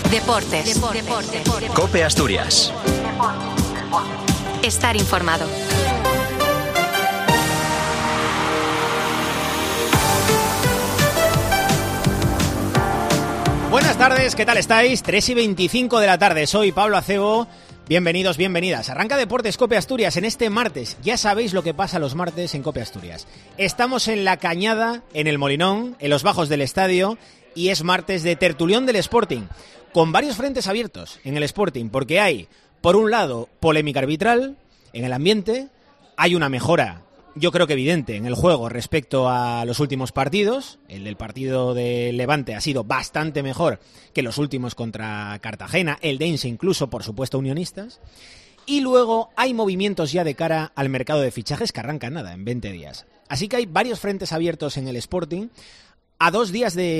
Deportes. COPE Asturias. Estar informado. Buenas tardes, ¿qué tal estáis? 3:25 de la tarde, soy Pablo Acebo. Bienvenidos, bienvenidas. Arranca Deportes COPE Asturias en este martes. Ya sabéis lo que pasa los martes en COPE Asturias. Estamos en La Cañada, en el Molinón, en los bajos del estadio, y es martes de tertulión del Sporting, con varios frentes abiertos en el Sporting, porque hay, por un lado, polémica arbitral en el ambiente, hay una mejora, yo creo que evidente, en el juego respecto a los últimos partidos. El del partido de Levante ha sido bastante mejor que los últimos contra Cartagena, el de Inse incluso, por supuesto, unionistas. Y luego hay movimientos ya de cara al mercado de fichajes que arranca nada, en 20 días. Así que hay varios frentes abiertos en el Sporting, a 2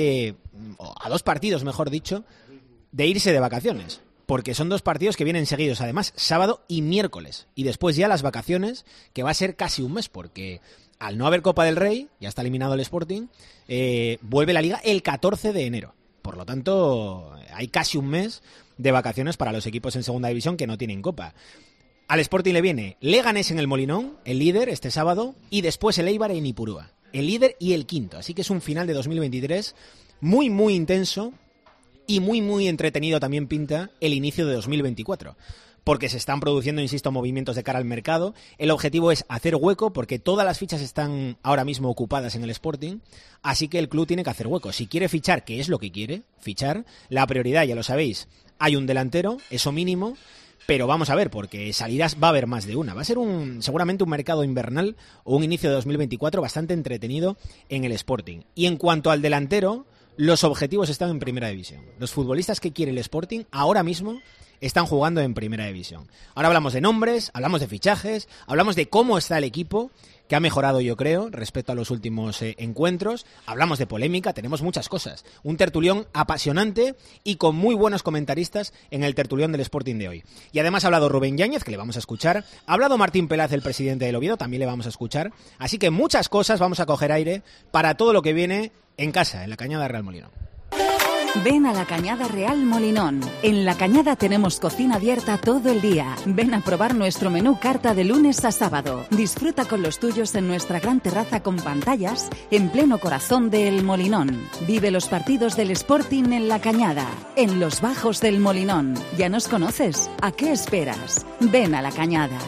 partidos, mejor dicho, de irse de vacaciones. Porque son 2 partidos que vienen seguidos, además, sábado y miércoles. Y después ya las vacaciones, que va a ser casi un mes, porque al no haber Copa del Rey, ya está eliminado el Sporting, vuelve la Liga el 14 de enero. Por lo tanto, hay casi un mes de vacaciones para los equipos en segunda división que no tienen Copa. Al Sporting le viene Leganés en el Molinón, el líder, este sábado, y después el Eibar en Ipurúa, el líder y el quinto. Así que es un final de 2023 muy, muy intenso. Y muy, muy entretenido también pinta el inicio de 2024, porque se están produciendo, insisto, movimientos de cara al mercado. El objetivo es hacer hueco, porque todas las fichas están ahora mismo ocupadas en el Sporting, así que el club tiene que hacer hueco. Si quiere fichar, que es lo que quiere, fichar, la prioridad, ya lo sabéis, hay un delantero, eso mínimo, pero vamos a ver, porque salidas va a haber más de una. Va a ser seguramente un mercado invernal o un inicio de 2024 bastante entretenido en el Sporting. Y en cuanto al delantero, los objetivos están en Primera División. Los futbolistas que quiere el Sporting ahora mismo están jugando en Primera División. Ahora hablamos de nombres, hablamos de fichajes, hablamos de cómo está el equipo, que ha mejorado, yo creo, respecto a los últimos encuentros. Hablamos de polémica, tenemos muchas cosas. Un tertulión apasionante y con muy buenos comentaristas en el tertulión del Sporting de hoy. Y además ha hablado Rubén Yáñez, que le vamos a escuchar. Ha hablado Martín Pelaz, el presidente del Oviedo, también le vamos a escuchar. Así que muchas cosas, vamos a coger aire para todo lo que viene en casa, en La Cañada Real Molinón. Ven a La Cañada Real Molinón. En La Cañada tenemos cocina abierta todo el día. Ven a probar nuestro menú carta de lunes a sábado. Disfruta con los tuyos en nuestra gran terraza con pantallas en pleno corazón del Molinón. Vive los partidos del Sporting en La Cañada, en los bajos del Molinón. ¿Ya nos conoces? ¿A qué esperas? Ven a La Cañada.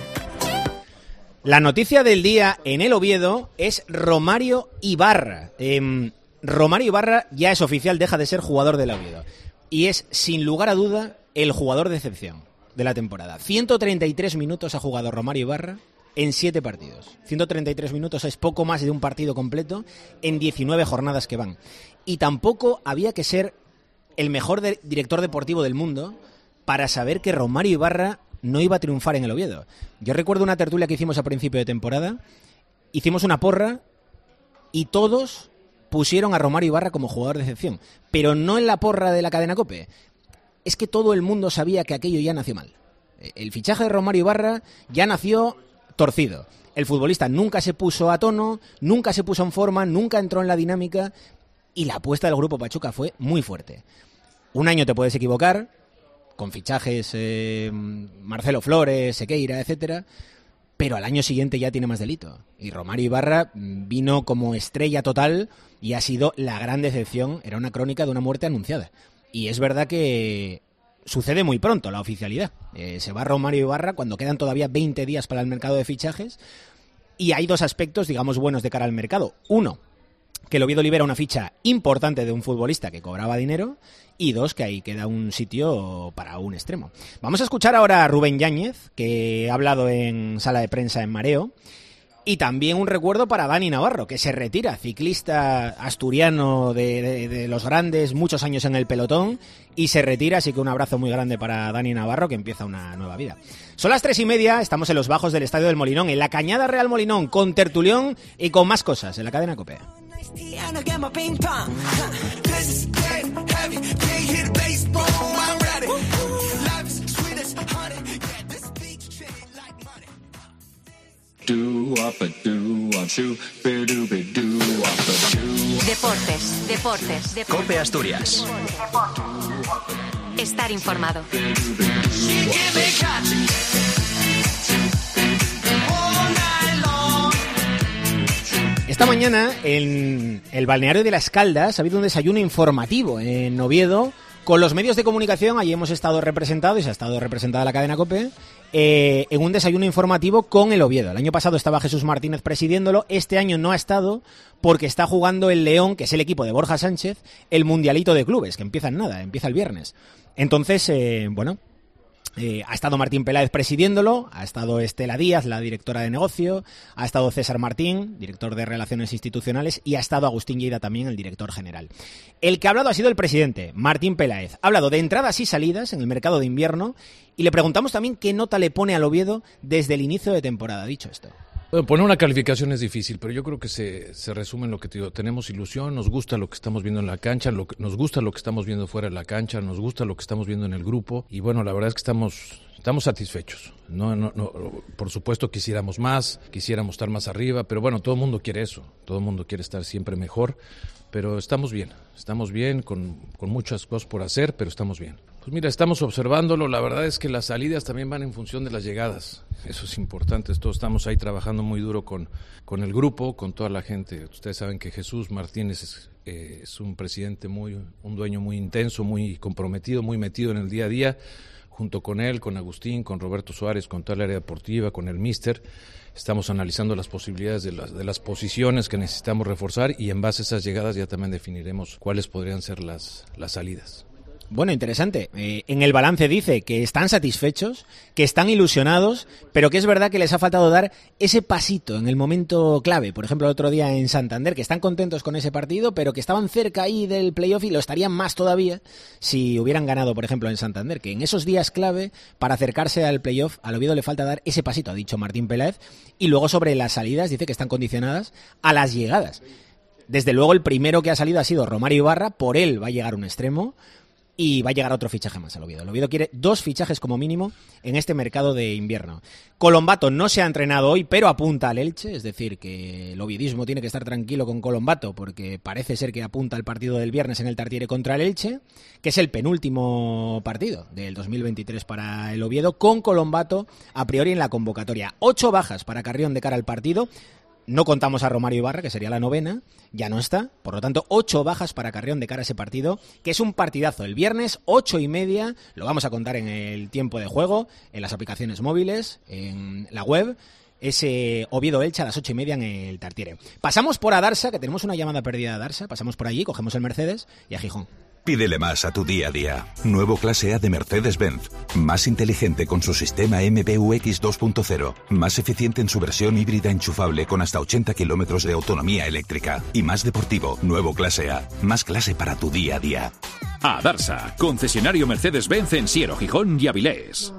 La noticia del día en el Oviedo es Romario Ibarra. Romario Ibarra ya es oficial, deja de ser jugador del Oviedo. Y es, sin lugar a duda, el jugador de excepción de la temporada. 133 minutos ha jugado Romario Ibarra en 7 partidos. 133 minutos es poco más de un partido completo en 19 jornadas que van. Y tampoco había que ser el mejor director deportivo del mundo para saber que Romario Ibarra no iba a triunfar en el Oviedo. Yo recuerdo una tertulia que hicimos a principio de temporada. Hicimos una porra y todos pusieron a Romario Ibarra como jugador de excepción, pero no en la porra de la cadena COPE. Es que todo el mundo sabía que aquello ya nació mal. El fichaje de Romario Ibarra ya nació torcido. El futbolista nunca se puso a tono, nunca se puso en forma, nunca entró en la dinámica, y la apuesta del Grupo Pachuca fue muy fuerte. Un año te puedes equivocar, con fichajes Marcelo Flores, Sequeira, etcétera, pero al año siguiente ya tiene más delito. Y Romario Ibarra vino como estrella total y ha sido la gran decepción. Era una crónica de una muerte anunciada. Y es verdad que sucede muy pronto la oficialidad. Se va Romario Ibarra cuando quedan todavía 20 días para el mercado de fichajes. Y hay 2 aspectos, digamos, buenos de cara al mercado. Uno, que el Oviedo libera una ficha importante de un futbolista que cobraba dinero. Y 2, que ahí queda un sitio para un extremo. Vamos a escuchar ahora a Rubén Yáñez, que ha hablado en sala de prensa en Mareo. Y también un recuerdo para Dani Navarro, que se retira, ciclista asturiano de los grandes, muchos años en el pelotón, y se retira, así que un abrazo muy grande para Dani Navarro, que empieza una nueva vida. Son las 3:30, estamos en los bajos del Estadio del Molinón, en La Cañada Real Molinón, con tertulión y con más cosas, en la cadena COPE. Deportes. COPE Asturias. estar informado. Esta mañana en el balneario de Las Caldas ha habido un desayuno informativo en Oviedo con los medios de comunicación. Allí hemos estado representados y se ha estado representada la cadena COPE en un desayuno informativo con el Oviedo. El año pasado estaba Jesús Martínez presidiéndolo, este año no ha estado porque está jugando el León, que es el equipo de Borja Sánchez, el Mundialito de Clubes, que empieza en nada, empieza el viernes. Entonces, ha estado Martín Peláez presidiéndolo, ha estado Estela Díaz, la directora de negocio, ha estado César Martín, director de Relaciones Institucionales, y ha estado Agustín Lleida también, el director general. El que ha hablado ha sido el presidente, Martín Peláez. Ha hablado de entradas y salidas en el mercado de invierno y le preguntamos también qué nota le pone al Oviedo desde el inicio de temporada. Dicho esto. Bueno, poner una calificación es difícil, pero yo creo que se resume en lo que te digo. Tenemos ilusión, nos gusta lo que estamos viendo en la cancha, nos gusta lo que estamos viendo fuera de la cancha, nos gusta lo que estamos viendo en el grupo y bueno, la verdad es que estamos satisfechos. No, por supuesto quisiéramos más, quisiéramos estar más arriba, pero bueno, todo el mundo quiere eso, todo el mundo quiere estar siempre mejor, pero estamos bien con muchas cosas por hacer, pero estamos bien. Pues mira, estamos observándolo, la verdad es que las salidas también van en función de las llegadas, eso es importante, todos estamos ahí trabajando muy duro con el grupo, con toda la gente. Ustedes saben que Jesús Martínez es un presidente un dueño muy intenso, muy comprometido, muy metido en el día a día, junto con él, con Agustín, con Roberto Suárez, con toda el área deportiva, con el míster. Estamos analizando las posibilidades de las posiciones que necesitamos reforzar y en base a esas llegadas ya también definiremos cuáles podrían ser las salidas. Bueno, interesante. En el balance dice que están satisfechos, que están ilusionados, pero que es verdad que les ha faltado dar ese pasito en el momento clave. Por ejemplo, el otro día en Santander, que están contentos con ese partido, pero que estaban cerca ahí del playoff y lo estarían más todavía si hubieran ganado, por ejemplo, en Santander. Que en esos días clave, para acercarse al playoff, al Oviedo le falta dar ese pasito, ha dicho Martín Peláez. Y luego sobre las salidas, dice que están condicionadas a las llegadas. Desde luego, el primero que ha salido ha sido Romario Ibarra, por él va a llegar un extremo. Y va a llegar otro fichaje más al Oviedo. El Oviedo quiere 2 fichajes como mínimo en este mercado de invierno. Colombato no se ha entrenado hoy, pero apunta al Elche. Es decir, que el oviedismo tiene que estar tranquilo con Colombato, porque parece ser que apunta al partido del viernes en el Tartiere contra el Elche, que es el penúltimo partido del 2023 para el Oviedo, con Colombato a priori en la convocatoria. 8 bajas para Carrión de cara al partido. No contamos a Romario Ibarra, que sería la 9ª, ya no está. Por lo tanto, 8 bajas para Carrión de cara a ese partido, que es un partidazo. El viernes, 8:30, lo vamos a contar en el tiempo de juego, en las aplicaciones móviles, en la web. Ese Oviedo-Elche a las 8:30 en el Tartiere. Pasamos por Adarsa, que tenemos una llamada perdida de Adarsa. Pasamos por allí, cogemos el Mercedes y a Gijón. Pídele más a tu día a día. Nuevo Clase A de Mercedes-Benz. Más inteligente con su sistema MBUX 2.0. Más eficiente en su versión híbrida enchufable con hasta 80 kilómetros de autonomía eléctrica. Y más deportivo. Nuevo Clase A. Más clase para tu día a día. Adarsa, concesionario Mercedes-Benz en Siero, Gijón y Avilés.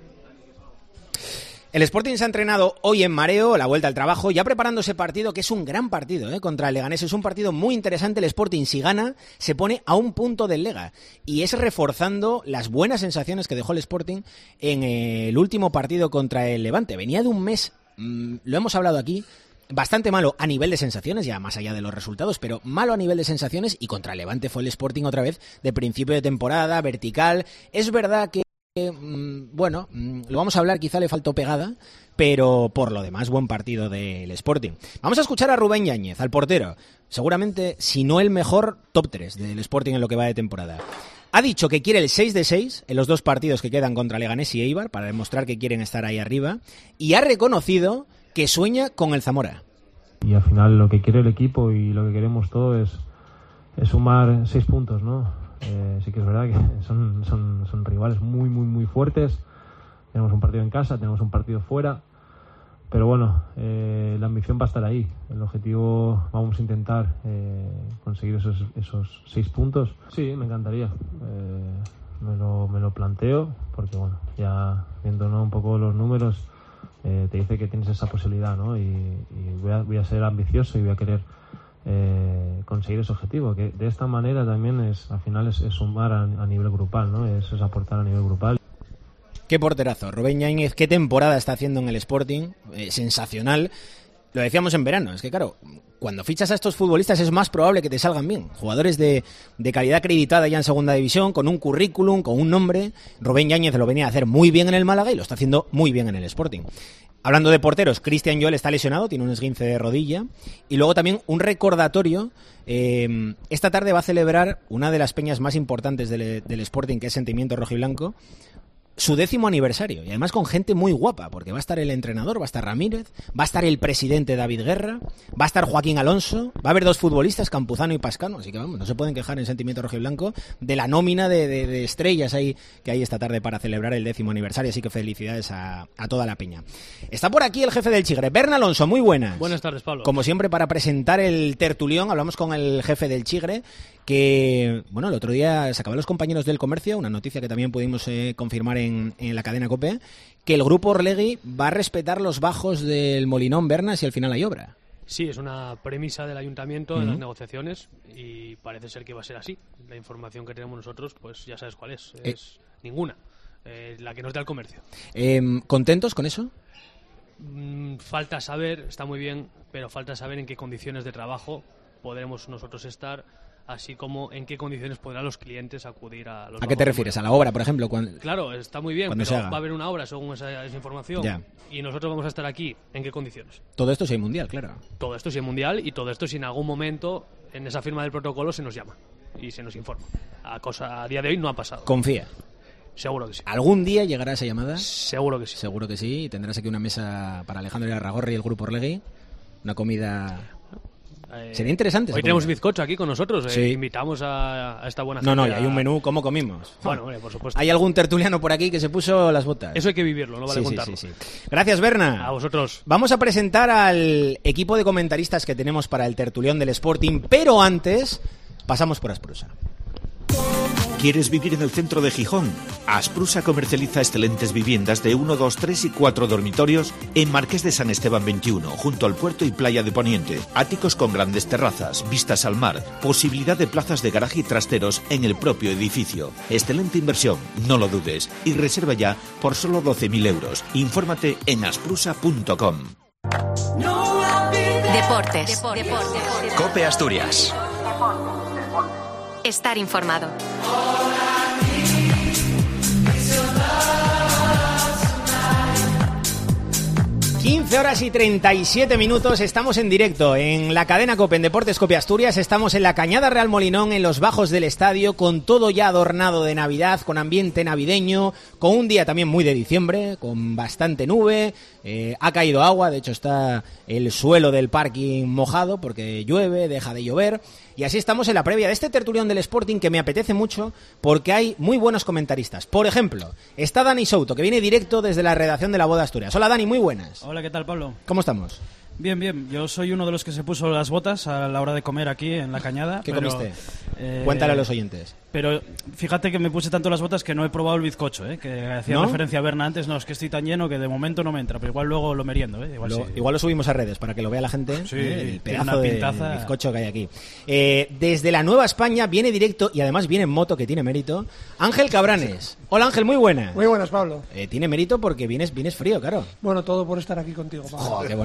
El Sporting se ha entrenado hoy en Mareo, la vuelta al trabajo, ya preparando ese partido, que es un gran partido contra el Leganés. Es un partido muy interesante. El Sporting, si gana, se pone a 1 punto del Lega. Y es reforzando las buenas sensaciones que dejó el Sporting en el último partido contra el Levante. Venía de un mes, lo hemos hablado aquí, bastante malo a nivel de sensaciones, ya más allá de los resultados, pero malo a nivel de sensaciones, y contra el Levante fue el Sporting otra vez de principio de temporada, vertical. Es verdad que bueno, lo vamos a hablar, quizá le faltó pegada, pero por lo demás buen partido del Sporting. Vamos a escuchar a Rubén Yáñez, al portero, seguramente, si no el mejor, top 3 del Sporting en lo que va de temporada. Ha dicho que quiere el 6 de 6 en los 2 partidos que quedan contra Leganés y Eibar, para demostrar que quieren estar ahí arriba, y ha reconocido que sueña con el Zamora. Y al final lo que quiere el equipo y lo que queremos todos es sumar 6 puntos, ¿no? Sí que es verdad que son rivales muy fuertes. Tenemos un partido en casa, tenemos un partido fuera, pero bueno, la ambición va a estar ahí. El objetivo, vamos a intentar conseguir esos 6 puntos. Sí, me encantaría. Me lo planteo porque bueno, ya viendo, ¿no?, un poco los números, te dice que tienes esa posibilidad, ¿no? Y voy a ser ambicioso y voy a querer conseguir ese objetivo, que de esta manera también al final es sumar a nivel grupal, ¿no? Es aportar a nivel grupal. Qué porterazo, Rubén Yáñez, qué temporada está haciendo en el Sporting, sensacional. Lo decíamos en verano, es que claro, cuando fichas a estos futbolistas es más probable que te salgan bien. Jugadores de calidad acreditada ya en segunda división, con un currículum, con un nombre. Rubén Yáñez lo venía a hacer muy bien en el Málaga y lo está haciendo muy bien en el Sporting. Hablando de porteros, Cristian Joel está lesionado, tiene un esguince de rodilla. Y luego también un recordatorio. Esta tarde va a celebrar una de las peñas más importantes del Sporting, que es Sentimiento Rojiblanco, su 10º aniversario, y además con gente muy guapa, porque va a estar el entrenador, va a estar Ramírez, va a estar el presidente David Guerra, va a estar Joaquín Alonso, va a haber 2 futbolistas, Campuzano y Pascano, así que vamos, no se pueden quejar en Sentimiento Rojiblanco de la nómina de estrellas que hay esta tarde para celebrar el 10º aniversario, así que felicidades a toda la peña. Está por aquí el jefe del Chigre, Bern Alonso, muy buenas. Buenas tardes, Pablo. Como siempre, para presentar el tertulión, hablamos con el jefe del Chigre, que, bueno, el otro día sacaban los compañeros del Comercio, una noticia que también pudimos confirmar en la cadena COPE, que el grupo Orlegui va a respetar los bajos del Molinón Berna si al final hay obra. Sí, es una premisa del ayuntamiento en las negociaciones y parece ser que va a ser así. La información que tenemos nosotros, pues ya sabes cuál es ninguna, la que nos da el Comercio. ¿Contentos con eso? Falta saber, está muy bien, pero falta saber en qué condiciones de trabajo podremos nosotros estar, así como en qué condiciones podrán los clientes acudir a los... ¿A qué te refieres? ¿A la obra, por ejemplo? Claro, está muy bien, pero va a haber una obra según esa información. Ya. Y nosotros vamos a estar aquí. ¿En qué condiciones? Todo esto si hay mundial, claro. Todo esto si hay mundial y todo esto si en algún momento en esa firma del protocolo se nos llama y se nos informa. A día de hoy no ha pasado. Confía. Seguro que sí. ¿Algún día llegará esa llamada? Seguro que sí. Seguro que sí. Y tendrás aquí una mesa para Alejandro Irarragorri y el grupo Orlegui. Una comida... Sería interesante. Hoy tenemos bizcocho aquí con nosotros. Sí. Invitamos a esta buena gente. No, y hay un menú. ¿Cómo comimos? Bueno, por supuesto. Hay algún tertuliano por aquí que se puso las botas. Eso hay que vivirlo, no vale contarlo. Sí. Gracias, Berna. A vosotros. Vamos a presentar al equipo de comentaristas que tenemos para el tertulión del Sporting, pero antes pasamos por Asprusa. ¿Quieres vivir en el centro de Gijón? Asprusa comercializa excelentes viviendas de 1, 2, 3 y 4 dormitorios en Marqués de San Esteban 21, junto al puerto y playa de Poniente. Áticos con grandes terrazas, vistas al mar, posibilidad de plazas de garaje y trasteros en el propio edificio. Excelente inversión, no lo dudes. Y reserva ya por solo 12.000 euros. Infórmate en asprusa.com. Deportes. COPE Asturias. Estar informado. 15:37, estamos en directo en la cadena COPE en Deportes COPE Asturias, estamos en la Cañada Real Molinón, en los bajos del estadio, con todo ya adornado de Navidad, con ambiente navideño, con un día también muy de diciembre, con bastante nube, ha caído agua, de hecho está el suelo del parking mojado porque llueve, deja de llover. Y así estamos en la previa de este tertulión del Sporting que me apetece mucho porque hay muy buenos comentaristas. Por ejemplo, está Dani Souto, que viene directo desde la redacción de La Voz de Asturias. Hola Dani, muy buenas. Hola, ¿qué tal, Pablo? ¿Cómo estamos? Bien. Yo soy uno de los que se puso las botas a la hora de comer aquí en la Cañada. ¿Qué comiste? Cuéntale a los oyentes. Pero fíjate que me puse tanto las botas que no he probado el bizcocho, que hacía referencia a Berna antes. No, es que estoy tan lleno que de momento no me entra, pero igual luego lo meriendo. Igual lo subimos a redes para que lo vea la gente. Sí, el pedazo de bizcocho que hay aquí. Desde la Nueva España viene directo y además viene en moto, que tiene mérito, Ángel Cabranes. Hola Ángel, muy buenas. Muy buenas, Pablo. Tiene mérito porque vienes frío, claro. Bueno, todo por estar aquí contigo, Pablo. Qué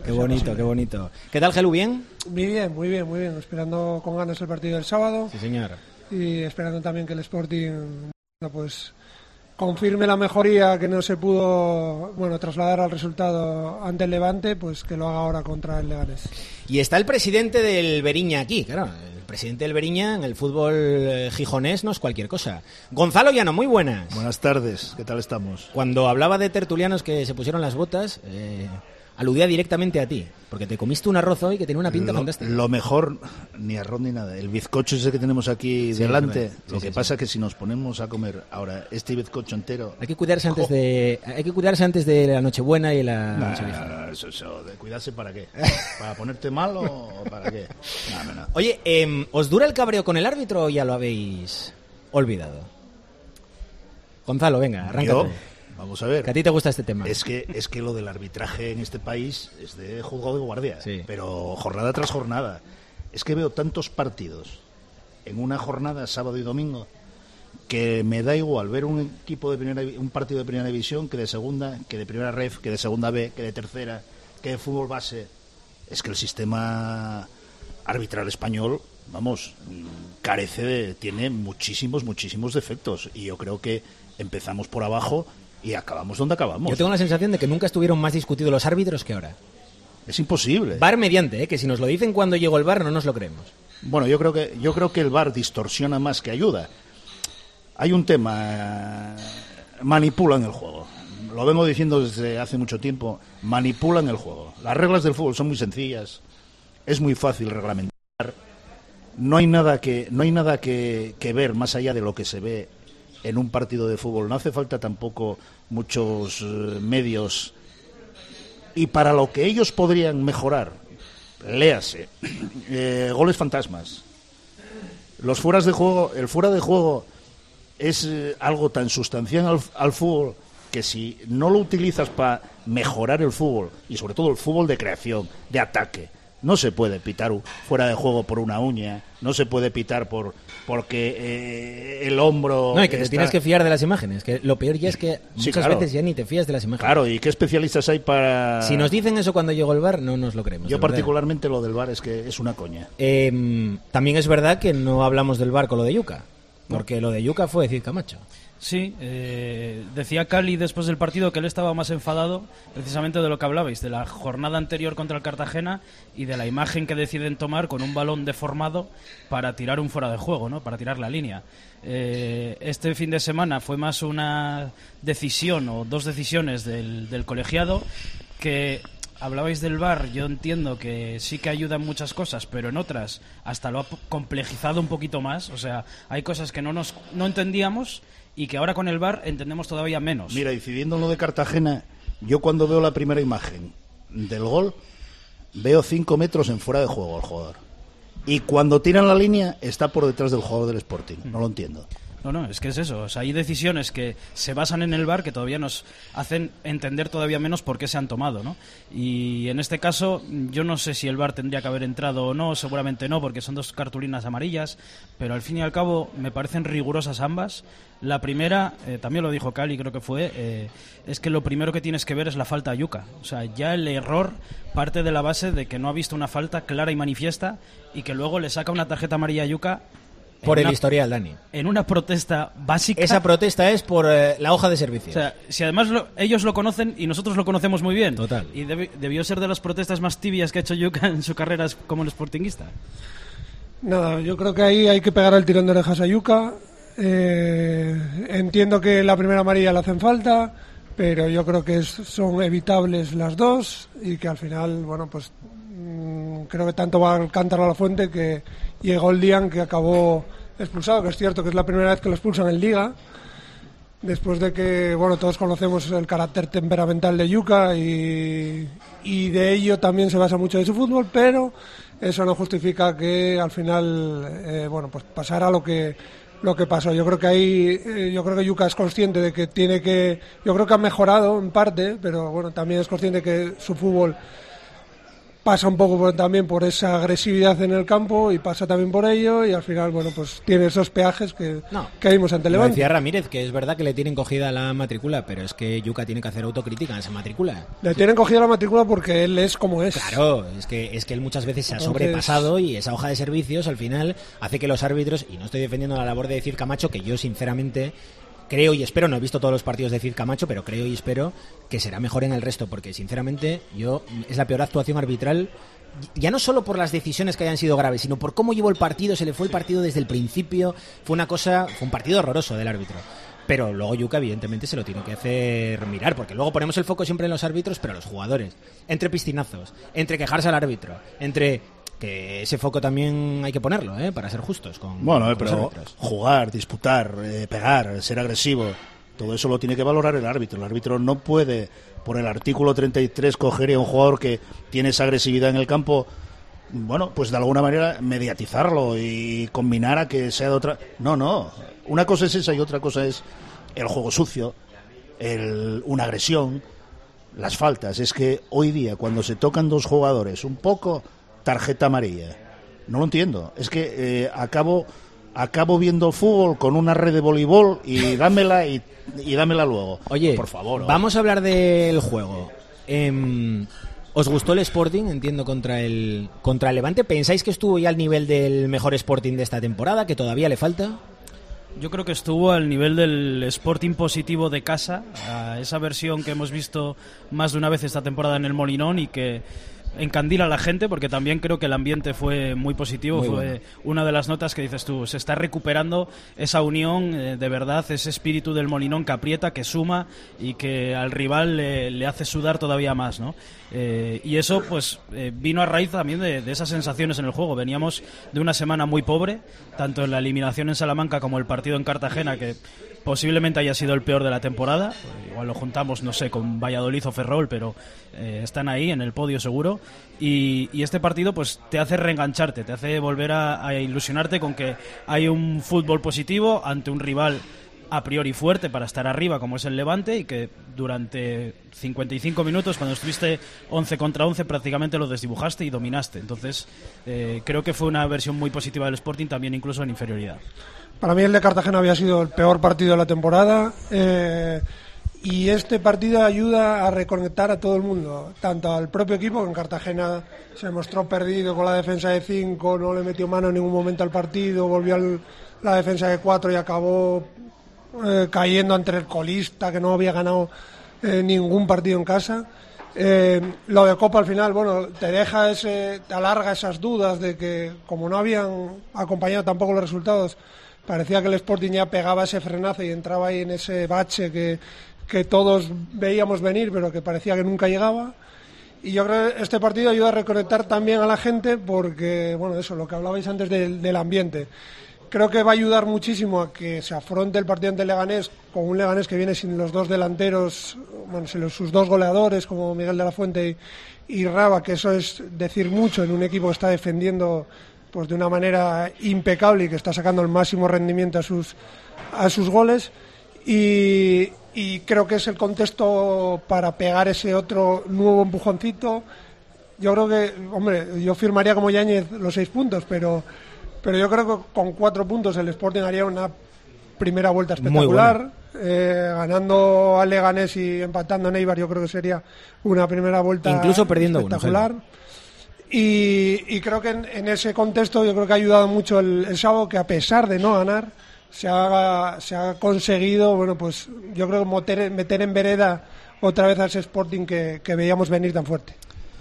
bonito. ¿Qué tal, Gelu? ¿Bien? Muy bien. Esperando con ganas el partido del sábado. Sí, señor. Y esperando también que el Sporting pues confirme la mejoría que no se pudo trasladar al resultado ante el Levante, pues que lo haga ahora contra el Leganés. Y está el presidente del Beriña aquí, claro. El presidente del Beriña en el fútbol gijonés no es cualquier cosa. Gonzalo Llano, muy buenas. Buenas tardes, ¿qué tal estamos? Cuando hablaba de tertulianos que se pusieron las botas, aludía directamente a ti, porque te comiste un arroz hoy que tenía una pinta fantástica. Lo mejor, ni arroz ni nada. El bizcocho ese que tenemos aquí delante, lo que pasa es que si nos ponemos a comer ahora este bizcocho entero... Hay que cuidarse antes de la Nochebuena y la Nochevieja. Eso, ¿de cuidarse para qué? ¿Para ponerte mal o para qué? No. Oye, ¿os dura el cabreo con el árbitro o ya lo habéis olvidado? Gonzalo, venga, arráncate. Vamos a ver. ¿Que a ti te gusta este tema? Es que lo del arbitraje en este país es de juzgado de guardia, pero jornada tras jornada. Es que veo tantos partidos en una jornada, sábado y domingo, que me da igual ver un partido de primera división que de segunda, que de primera ref, que de segunda B, que de tercera, que de fútbol base. es que el sistema arbitral español, vamos, tiene muchísimos defectos, y yo creo que empezamos por abajo y acabamos donde acabamos. Yo tengo la sensación de que nunca estuvieron más discutidos los árbitros que ahora. Es imposible. VAR mediante, que si nos lo dicen cuando llegó el VAR no nos lo creemos. Bueno, yo creo que el VAR distorsiona más que ayuda. Hay un tema, manipulan el juego. Lo vengo diciendo desde hace mucho tiempo, manipulan el juego. Las reglas del fútbol son muy sencillas, es muy fácil reglamentar. No hay nada que ver más allá de lo que se ve en un partido de fútbol. No hace falta tampoco muchos medios. Y para lo que ellos podrían mejorar, léase, goles fantasmas, los fueras de juego, el fuera de juego es algo tan sustancial al fútbol que si no lo utilizas para mejorar el fútbol, y sobre todo el fútbol de creación, de ataque, no se puede pitar fuera de juego por una uña, no se puede pitar porque el hombro... No, y que te tienes que fiar de las imágenes, que lo peor ya es que muchas veces ya ni te fías de las imágenes. Claro, ¿y qué especialistas hay para...? Si nos dicen eso cuando llegó el VAR, no nos lo creemos. Yo particularmente lo del VAR es que es una coña. También es verdad que no hablamos del VAR con lo de Yuka, porque lo de Yuka fue Cid Camacho. Sí, decía Cali después del partido que él estaba más enfadado precisamente de lo que hablabais, de la jornada anterior contra el Cartagena y de la imagen que deciden tomar con un balón deformado para tirar un fuera de juego, ¿no? Para tirar la línea. Este fin de semana fue más una decisión o dos decisiones del colegiado que... Hablabais del VAR, yo entiendo que sí que ayuda en muchas cosas, pero en otras hasta lo ha complejizado un poquito más. O sea, hay cosas que no entendíamos y que ahora con el VAR entendemos todavía menos. Mira, incidiendo en lo de Cartagena, yo cuando veo la primera imagen del gol, veo 5 metros en fuera de juego al jugador. Y cuando tiran la línea, está por detrás del jugador del Sporting. No lo entiendo. No, es que es eso. O sea, hay decisiones que se basan en el VAR que todavía nos hacen entender todavía menos por qué se han tomado, ¿no? Y en este caso, yo no sé si el VAR tendría que haber entrado o no, seguramente no, porque son 2 cartulinas amarillas, pero al fin y al cabo me parecen rigurosas ambas. La primera, también lo dijo Cali, creo que fue, es que lo primero que tienes que ver es la falta a Yuka. O sea, ya el error parte de la base de que no ha visto una falta clara y manifiesta y que luego le saca una tarjeta amarilla a Yuka. Por el historial, Dani. En una protesta básica. Esa protesta es por la hoja de servicio. O sea, si además ellos lo conocen y nosotros lo conocemos muy bien. Total. Y debió ser de las protestas más tibias que ha hecho Yuka en su carrera como el sportinguista. Nada, yo creo que ahí hay que pegar el tirón de orejas a Yuka. Entiendo que la primera amarilla le hacen falta, pero yo creo que son evitables las dos y que al final, bueno, pues creo que tanto va al cántaro a la fuente que llegó el día en que acabó expulsado, que es cierto que es la primera vez que lo expulsan en Liga, después de que, bueno, todos conocemos el carácter temperamental de Yuka y de ello también se basa mucho de su fútbol, pero eso no justifica que al final, bueno, pues pasara lo que pasó. Yo creo que Yuka es consciente de que yo creo que ha mejorado en parte, pero bueno, también es consciente que su fútbol pasa un poco también por esa agresividad en el campo y pasa también por ello y al final, bueno, pues tiene esos peajes que vimos ante Levante. Decía Ramírez que es verdad que le tienen cogida la matrícula, pero es que Yuka tiene que hacer autocrítica en esa matrícula. Le tienen cogida la matrícula porque él es como es. Claro, es que él muchas veces se ha sobrepasado y esa hoja de servicios al final hace que los árbitros, y no estoy defendiendo la labor de Cid Camacho, que yo sinceramente creo y espero, no he visto todos los partidos de Cid Camacho, pero creo y espero que será mejor en el resto, porque sinceramente es la peor actuación arbitral, ya no solo por las decisiones que hayan sido graves, sino por cómo llevó el partido, se le fue el partido desde el principio, fue un partido horroroso del árbitro. Pero luego Yuka evidentemente se lo tiene que hacer mirar, porque luego ponemos el foco siempre en los árbitros, pero los jugadores, entre piscinazos, entre quejarse al árbitro, entre... que ese foco también hay que ponerlo, para ser justos con pero los árbitros. Jugar, disputar, pegar, ser agresivo, todo eso lo tiene que valorar el árbitro. El árbitro no puede, por el artículo 33, coger a un jugador que tiene esa agresividad en el campo, bueno, pues de alguna manera mediatizarlo y combinar a que sea de otra... No, una cosa es esa y otra cosa es el juego sucio, una agresión, las faltas. Es que hoy día, cuando se tocan dos jugadores un poco... tarjeta amarilla. No lo entiendo. Es que acabo viendo fútbol con una red de voleibol y dámela y dámela luego. Oye, por favor. Vamos a hablar del juego. ¿Os gustó el Sporting, entiendo, contra el Levante? ¿Pensáis que estuvo ya al nivel del mejor Sporting de esta temporada, que todavía le falta? Yo creo que estuvo al nivel del Sporting positivo de casa, a esa versión que hemos visto más de una vez esta temporada en el Molinón y que encandila a la gente, porque también creo que el ambiente fue muy positivo. Fue bueno. Una de las notas que dices tú, se está recuperando esa unión, de verdad, ese espíritu del Molinón que aprieta, que suma y que al rival le hace sudar todavía más, ¿no? Y eso pues vino a raíz también de esas sensaciones en el juego. Veníamos de una semana muy pobre, tanto en la eliminación en Salamanca como el partido en Cartagena, que posiblemente haya sido el peor de la temporada. Igual lo juntamos, no sé, con Valladolid o Ferrol, pero están ahí en el podio seguro. Y este partido pues te hace reengancharte, te hace volver a ilusionarte con que hay un fútbol positivo ante un rival a priori fuerte para estar arriba, como es el Levante, y que durante 55 minutos, cuando estuviste 11 contra 11, prácticamente lo desdibujaste y dominaste. Entonces creo que fue una versión muy positiva del Sporting, también incluso en inferioridad. Para mí el de Cartagena había sido el peor partido de la temporada, y este partido ayuda a reconectar a todo el mundo, tanto al propio equipo, que en Cartagena se mostró perdido con la defensa de 5, no le metió mano en ningún momento al partido, volvió a la defensa de 4 y acabó cayendo ante el colista, que no había ganado ningún partido en casa. Lo de Copa al final, bueno, te alarga esas dudas de que, como no habían acompañado tampoco los resultados, parecía que el Sporting ya pegaba ese frenazo y entraba ahí en ese bache que todos veíamos venir, pero que parecía que nunca llegaba. Y yo creo que este partido ayuda a reconectar también a la gente, porque, bueno, eso, lo que hablabais antes del ambiente. Creo que va a ayudar muchísimo a que se afronte el partido ante el Leganés, con un Leganés que viene sin los dos delanteros, bueno, sin sus dos goleadores, como Miguel de la Fuente y Raba, que eso es decir mucho en un equipo que está defendiendo pues de una manera impecable y que está sacando el máximo rendimiento a sus goles. Y creo que es el contexto para pegar ese otro nuevo empujoncito. Yo creo que, hombre, yo firmaría como Yáñez los 6 puntos, pero yo creo que con 4 puntos el Sporting haría una primera vuelta espectacular. Ganando al Leganés y empatando en Eibar, yo creo que sería una primera vuelta incluso perdiendo espectacular. Y creo que en ese contexto yo creo que ha ayudado mucho el sábado, que a pesar de no ganar se ha conseguido, bueno, pues yo creo que meter en vereda otra vez a ese Sporting que veíamos venir tan fuerte.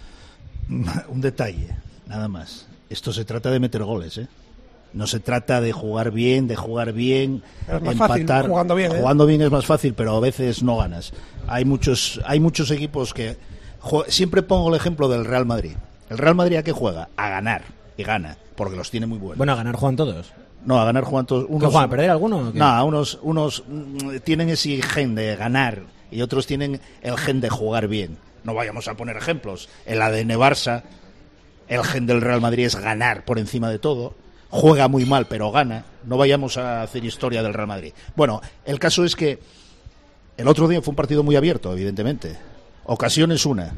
Un detalle, nada más. Esto se trata de meter goles, ¿eh? No se trata de jugar bien, es más empatar. Fácil, jugando bien, Jugando bien es más fácil, pero a veces no ganas. Hay muchos equipos que... Siempre pongo el ejemplo del Real Madrid. ¿El Real Madrid a qué juega? A ganar, y gana, porque los tiene muy buenos. Bueno, a ganar juegan todos. No, a ganar juegan todos. ¿Qué juegan, a perder alguno? No, unos tienen ese gen de ganar y otros tienen el gen de jugar bien. No vayamos a poner ejemplos. El ADN Barça, el gen del Real Madrid es ganar por encima de todo. Juega muy mal, pero gana. No vayamos a hacer historia del Real Madrid. Bueno, el caso es que el otro día fue un partido muy abierto, evidentemente. Ocasiones una.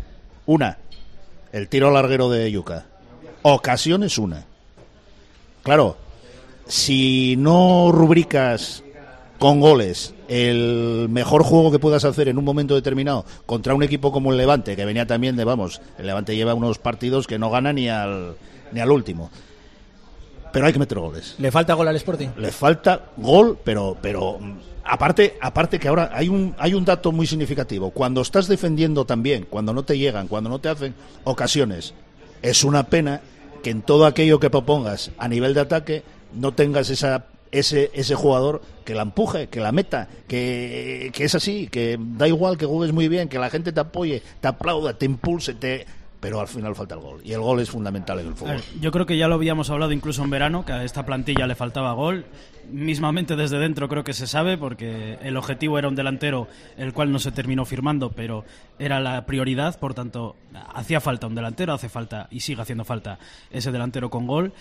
El tiro larguero de Yuca. Ocasiones una. Claro, si no rubricas con goles el mejor juego que puedas hacer en un momento determinado contra un equipo como el Levante, que venía también el Levante lleva unos partidos que no gana ni al último. Pero hay que meter goles. ¿Le falta gol al Sporting? Le falta gol, pero aparte que ahora hay un dato muy significativo. Cuando estás defendiendo también, cuando no te llegan, cuando no te hacen ocasiones, es una pena que en todo aquello que propongas a nivel de ataque no tengas ese jugador que la empuje, que la meta, que es así, que da igual que juegues muy bien, que la gente te apoye, te aplauda, te impulse, pero al final falta el gol, y el gol es fundamental en el fútbol. Yo creo que ya lo habíamos hablado incluso en verano, que a esta plantilla le faltaba gol. Mismamente desde dentro creo que se sabe, porque el objetivo era un delantero, el cual no se terminó firmando, pero era la prioridad. Por tanto, hacía falta un delantero, hace falta y sigue haciendo falta ese delantero con gol.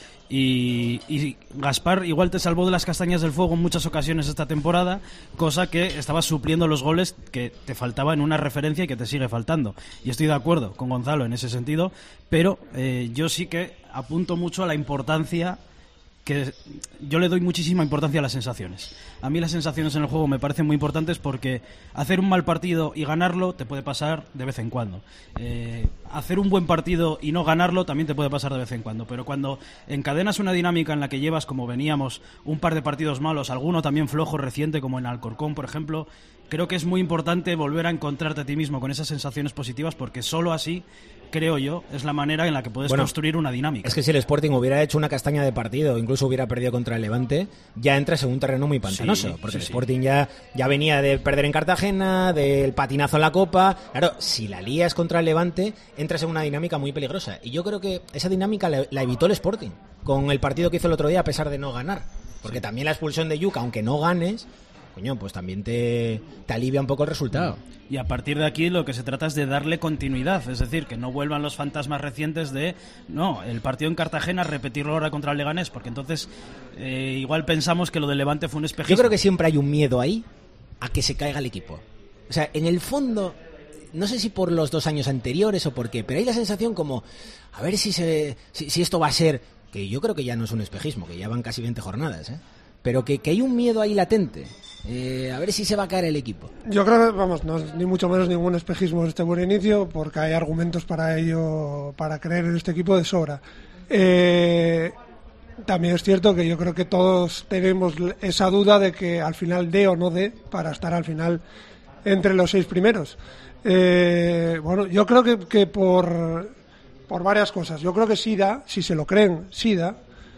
Y Gaspar igual te salvó de las castañas del fuego en muchas ocasiones esta temporada, cosa que estaba supliendo los goles que te faltaba en una referencia y que te sigue faltando. Y estoy de acuerdo con Gonzalo en ese sentido, pero yo sí que apunto mucho a la importancia que yo le doy muchísima importancia a las sensaciones. A mí las sensaciones en el juego me parecen muy importantes porque hacer un mal partido y ganarlo te puede pasar de vez en cuando. Hacer un buen partido y no ganarlo también te puede pasar de vez en cuando. Pero cuando encadenas una dinámica en la que llevas, como veníamos, un par de partidos malos, alguno también flojo reciente, como en Alcorcón, por ejemplo, creo que es muy importante volver a encontrarte a ti mismo con esas sensaciones positivas, porque solo así, creo yo, es la manera en la que puedes construir una dinámica. Es que si el Sporting hubiera hecho una castaña de partido, incluso hubiera perdido contra el Levante, ya entras en un terreno muy pantanoso, porque el Sporting ya venía de perder en Cartagena, del patinazo en la Copa. Claro, si la lías contra el Levante, entras en una dinámica muy peligrosa. Y yo creo que esa dinámica la evitó el Sporting con el partido que hizo el otro día, a pesar de no ganar. Porque también la expulsión de Yuca, aunque no ganes, coño, pues también te alivia un poco el resultado. Y a partir de aquí lo que se trata es de darle continuidad, es decir, que no vuelvan los fantasmas recientes de, no, el partido en Cartagena, repetirlo ahora contra el Leganés, porque entonces igual pensamos que lo del Levante fue un espejismo. Yo creo que siempre hay un miedo ahí a que se caiga el equipo. O sea, en el fondo, no sé si por los 2 años anteriores o por qué, pero hay la sensación como, a ver si esto va a ser, que yo creo que ya no es un espejismo, que ya van casi 20 jornadas, pero que hay un miedo ahí latente. A ver si se va a caer el equipo. Yo creo que, vamos, no es ni mucho menos ningún espejismo este buen inicio, porque hay argumentos para ello, para creer en este equipo de sobra. También es cierto que yo creo que todos tenemos esa duda de que al final dé o no dé para estar al final entre los 6 primeros. Bueno, yo creo que por varias cosas. Yo creo que sí da, si se lo creen, sí da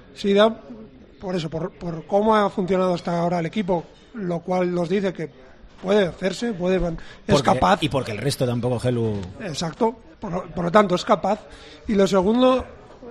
por eso, por cómo ha funcionado hasta ahora el equipo, lo cual nos dice que puede hacerse, es capaz. Y porque el resto tampoco, Gelu. Exacto, por lo tanto es capaz. Y lo segundo,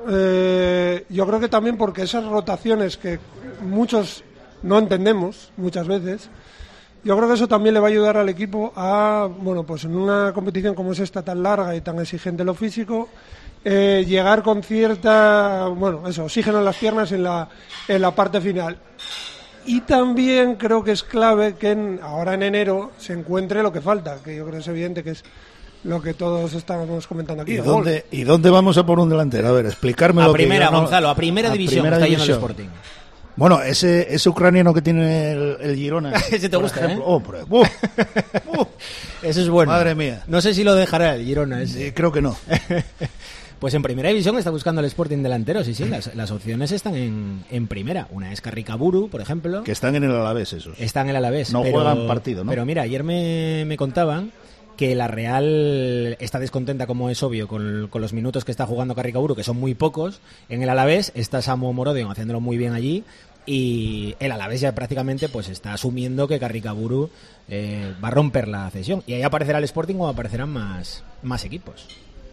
yo creo que también porque esas rotaciones que muchos no entendemos muchas veces, yo creo que eso también le va a ayudar al equipo a, bueno, pues en una competición como es esta tan larga y tan exigente en lo físico, llegar con cierta, bueno, eso, oxígeno en las piernas en la parte final. Y también creo que es clave que ahora en enero se encuentre lo que falta, que yo creo que es evidente que es lo que todos estábamos comentando aquí. ¿Y dónde vamos a por un delantero? A ver, explicarme lo que... Gonzalo, a primera división está yendo el Sporting. Bueno, ese ucraniano que tiene el Girona. Ese te gusta, ejemplo, Ese es bueno. Madre mía. No sé si lo dejará el Girona. Sí, creo que no. Pues en primera división está buscando el Sporting delanteros, sí, las opciones están en primera. Una es Carricaburu, por ejemplo. Que están en el Alavés esos. Están en el Alavés. No juegan partido, ¿no? Pero mira, ayer me contaban que la Real está descontenta, como es obvio, con los minutos que está jugando Carricaburu, que son muy pocos. En el Alavés está Samu Morodion haciéndolo muy bien allí. Y el Alavés ya prácticamente pues está asumiendo que Carricaburu va a romper la cesión. Y ahí aparecerá el Sporting o aparecerán más equipos.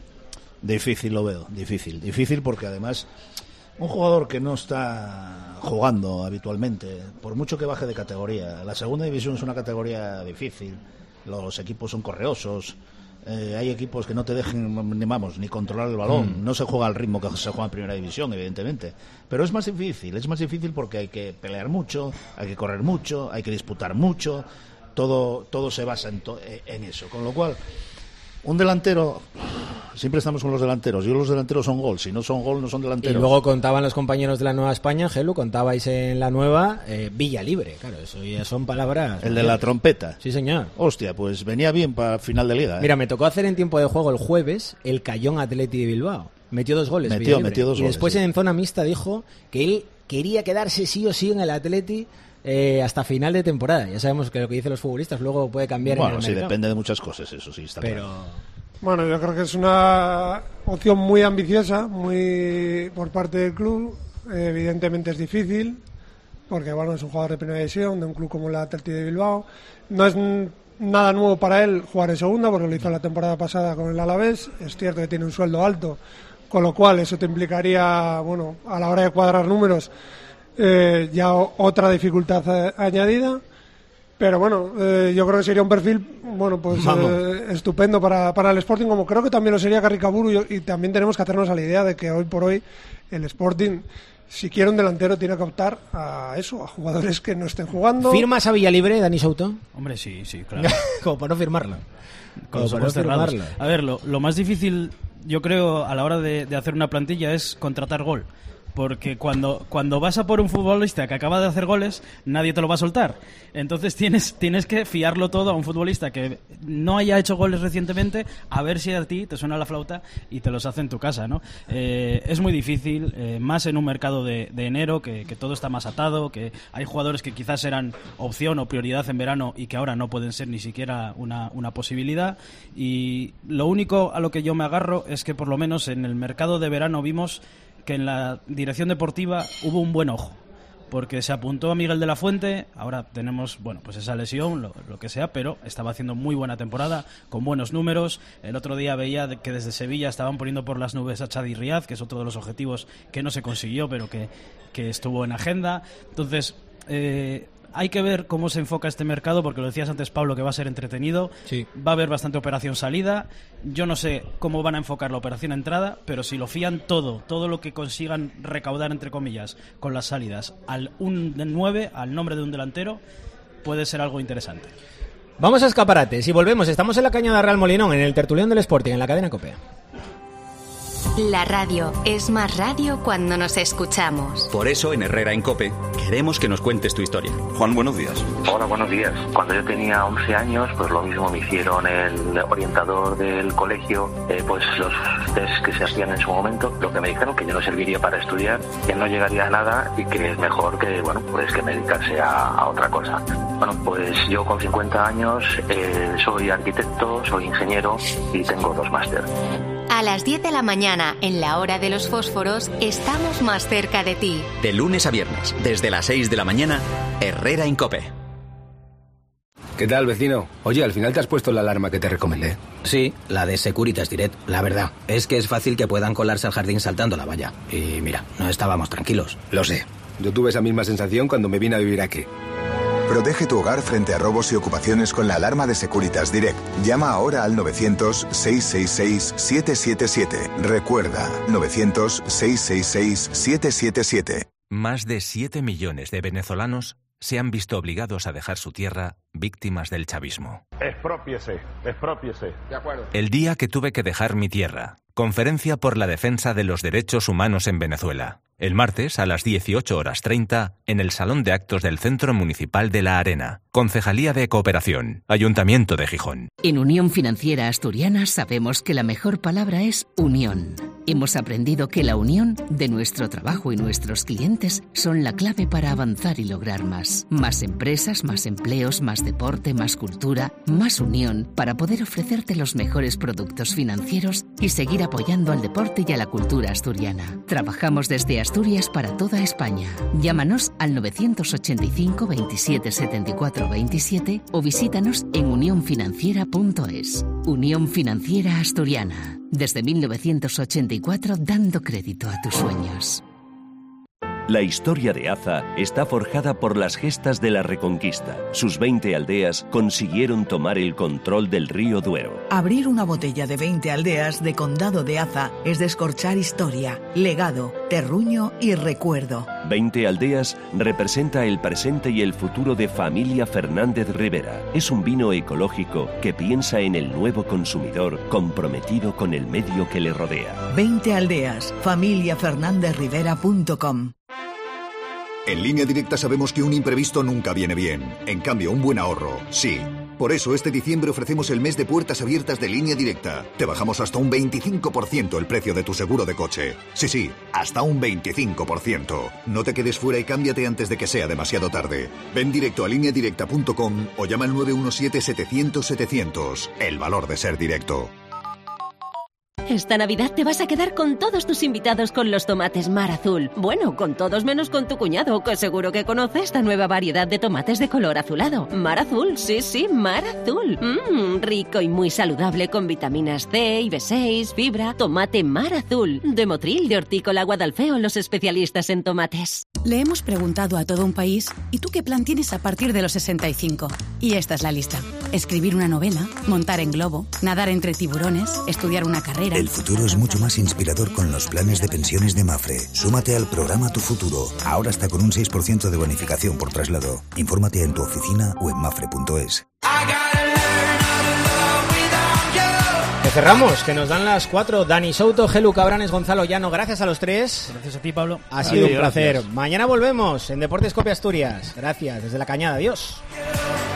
Difícil lo veo, difícil porque además un jugador que no está jugando habitualmente, por mucho que baje de categoría, la segunda división es una categoría difícil, los equipos son correosos, hay equipos que no te dejen ni controlar el balón, no se juega al ritmo que se juega en primera división, evidentemente, pero es más difícil porque hay que pelear mucho, hay que correr mucho, hay que disputar mucho, todo se basa en eso, con lo cual un delantero, siempre estamos con los delanteros. Los delanteros son gol. Si no son gol, no son delanteros. Y luego contaban los compañeros de la Nueva España, Gelu, contabais en la Nueva, Villa Libre. Claro, eso ya son palabras. El de la trompeta. Sí, señor. Hostia, pues venía bien para final de liga. Mira, me tocó hacer en tiempo de juego el jueves el Cayón Atleti de Bilbao. Metió 2 goles. Metió 2 goles. Y después sí. En zona mixta dijo que él quería quedarse sí o sí en el Atleti hasta final de temporada. Ya sabemos que lo que dicen los futbolistas luego puede cambiar. Bueno, en el sí, mercado. depende de muchas cosas, eso sí está claro. Bueno, yo creo que es una opción muy ambiciosa, muy por parte del club. Evidentemente es difícil, porque bueno, es un jugador de primera división, de un club como el Atleti de Bilbao. No es nada nuevo para él jugar en segunda, porque lo hizo la temporada pasada con el Alavés. Es cierto que tiene un sueldo alto, con lo cual eso te implicaría, bueno, a la hora de cuadrar números, ya otra dificultad añadida. Pero bueno, yo creo que sería un perfil, bueno, pues estupendo para el Sporting, como creo que también lo sería Carricaburu, y también tenemos que hacernos a la idea de que hoy por hoy el Sporting, si quiere un delantero, tiene que optar a eso, a jugadores que no estén jugando. ¿Firmas a Villalibre, Dani Souto? Hombre, sí, claro. Como para no firmarlo. A ver, lo más difícil, yo creo, a la hora de hacer una plantilla es contratar gol. porque cuando vas a por un futbolista que acaba de hacer goles, nadie te lo va a soltar. Entonces tienes que fiarlo todo a un futbolista que no haya hecho goles recientemente, a ver si a ti te suena la flauta y te los hace en tu casa, ¿no? Es muy difícil, más en un mercado de enero, que todo está más atado, que hay jugadores que quizás eran opción o prioridad en verano y que ahora no pueden ser ni siquiera una posibilidad. Y lo único a lo que yo me agarro es que por lo menos en el mercado de verano vimos que en la dirección deportiva hubo un buen ojo, porque se apuntó a Miguel de la Fuente. Ahora tenemos, bueno, pues esa lesión, lo que sea, pero estaba haciendo muy buena temporada, con buenos números. El otro día veía que desde Sevilla estaban poniendo por las nubes a Chadi Riad, que es otro de los objetivos que no se consiguió, pero que estuvo en agenda. Entonces, hay que ver cómo se enfoca este mercado, porque lo decías antes, Pablo, que va a ser entretenido. Sí. Va a haber bastante operación salida. Yo no sé cómo van a enfocar la operación entrada, pero si lo fían todo lo que consigan recaudar, entre comillas, con las salidas al 9, al nombre de un delantero, puede ser algo interesante. Vamos a escaparates y volvemos. Estamos en la Cañada Real Molinón, en el tertulión del Sporting, en la cadena COPE. La radio es más radio cuando nos escuchamos. Por eso en Herrera en COPE queremos que nos cuentes tu historia. Juan, buenos días. Hola, buenos días. Cuando yo tenía 11 años, pues lo mismo me hicieron el orientador del colegio, pues los test que se hacían en su momento, lo que me dijeron que yo no serviría para estudiar, que no llegaría a nada y que es mejor que, bueno, pues que me dedicase a otra cosa. Bueno, pues yo con 50 años soy arquitecto, soy ingeniero y tengo 2 másteres. A las 10 de la mañana, en la hora de los fósforos, estamos más cerca de ti. De lunes a viernes, desde las 6 de la mañana, Herrera en COPE. ¿Qué tal, vecino? Oye, al final te has puesto la alarma que te recomendé. Sí, la de Securitas Direct. La verdad, es que es fácil que puedan colarse al jardín saltando la valla. Y mira, no estábamos tranquilos. Lo sé. Yo tuve esa misma sensación cuando me vine a vivir aquí. Protege tu hogar frente a robos y ocupaciones con la alarma de Securitas Direct. Llama ahora al 900-666-777. Recuerda, 900-666-777. Más de 7 millones de venezolanos se han visto obligados a dejar su tierra víctimas del chavismo. Exprópiese. De acuerdo. El día que tuve que dejar mi tierra. Conferencia por la defensa de los derechos humanos en Venezuela. El martes a las 18:30 en el Salón de Actos del Centro Municipal de La Arena. Concejalía de Cooperación. Ayuntamiento de Gijón. En Unión Financiera Asturiana sabemos que la mejor palabra es unión. Hemos aprendido que la unión de nuestro trabajo y nuestros clientes son la clave para avanzar y lograr más. Más empresas, más empleos, más deporte, más cultura, más unión para poder ofrecerte los mejores productos financieros y seguir apoyando al deporte y a la cultura asturiana. Trabajamos desde Asturias para toda España. Llámanos al 985 27 74 27 o visítanos en unionfinanciera.es. Unión Financiera Asturiana. Desde 1984 dando crédito a tus sueños. La historia de Aza está forjada por las gestas de la Reconquista. Sus 20 aldeas consiguieron tomar el control del río Duero. Abrir una botella de 20 aldeas de Condado de Aza es descorchar historia, legado, terruño y recuerdo. 20 aldeas representa el presente y el futuro de Familia Fernández Rivera. Es un vino ecológico que piensa en el nuevo consumidor comprometido con el medio que le rodea. 20 aldeas, familiafernandezrivera.com. En Línea Directa sabemos que un imprevisto nunca viene bien. En cambio, un buen ahorro, sí. Por eso, este diciembre ofrecemos el mes de puertas abiertas de Línea Directa. Te bajamos hasta un 25% el precio de tu seguro de coche. Sí, hasta un 25%. No te quedes fuera y cámbiate antes de que sea demasiado tarde. Ven directo a lineadirecta.com o llama al 917-700-700. El valor de ser directo. Esta Navidad te vas a quedar con todos tus invitados con los tomates Mar Azul. Bueno, con todos menos con tu cuñado, que seguro que conoce esta nueva variedad de tomates de color azulado. Mar Azul, sí, Mar Azul. Rico y muy saludable con vitaminas C y B6, fibra. Tomate Mar Azul. De Motril, de Hortícola Guadalfeo, los especialistas en tomates. Le hemos preguntado a todo un país, ¿y tú qué plan tienes a partir de los 65? Y esta es la lista. Escribir una novela, montar en globo, nadar entre tiburones, estudiar una carrera. El futuro es mucho más inspirador con los planes de pensiones de Mafre. Súmate al programa Tu Futuro. Ahora está con un 6% de bonificación por traslado. Infórmate en tu oficina o en mafre.es. Que cerramos, que nos dan las 4. Dani Souto, Gelu Cabranes, Gonzalo Llano, gracias a los 3. Gracias a ti, Pablo. Ha sido un placer. Mañana volvemos en Deportes Cope Asturias. Gracias, desde La Cañada. Adiós.